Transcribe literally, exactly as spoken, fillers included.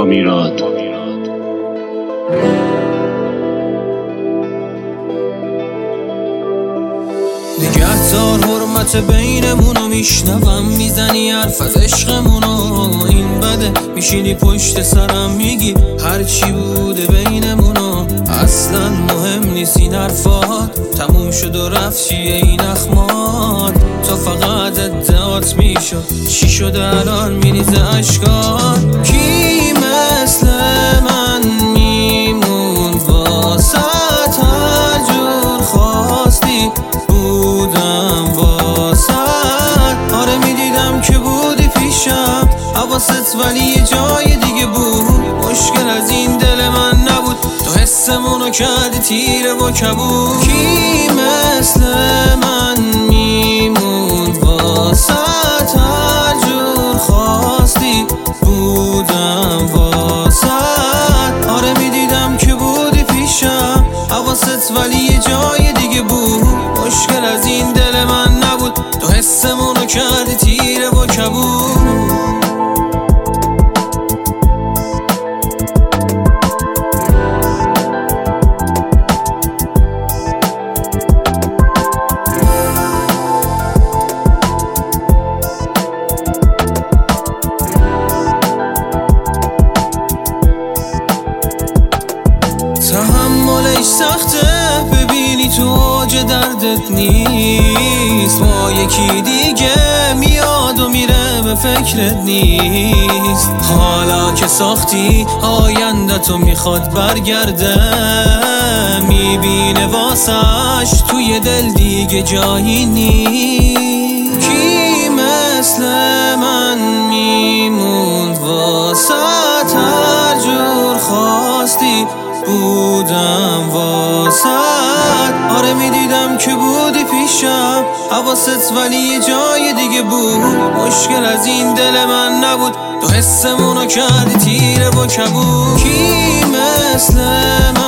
آقا میراد. نگهدار حرمت بینمونو، میشنوم میزنی حرف از عشقمونو. این بده میشینی پشت سرم میگی هرچی بوده بینمونو. اصلا مهم نیست این حرفات، تموم شد و رفت چیه این اخمات. تو فقط ادعات میشد، چی شده الان میریزه اشکات. کی مثل من میموند واسط، هر جور خواستی بودم واسط. آره میدیدم که بودی پیشم حواست، ولی یه جای دیگه بود. مشکل از این دل من نبود، تو حسمونو کردی تیره و کبود. کی مثل من میموند واسط، هر جور خواستی بودم واسط. آره میدیدم که بودی پیشم حواست، ولی یه جای دیگه بود. مشکل از این دل من نبود، تو حسمونو کردی تیره و کبود. تحملش سخته، ببینی تو اوج دردت نیست. با یکی دیگه میاد و میره، به فکرت نیست. حالا که ساختی آینده تو میخواد برگرده، میبینه واسش توی دل دیگه جایی نیست. کی مثل من میموند واسط، هر جور خواستی بودم واسط. آره میدیدم که بودی پیشم حواست، ولی یه جای دیگه بود. مشکل از این دل من نبود، تو حسمونو کردی تیره و کبود. کی مثل من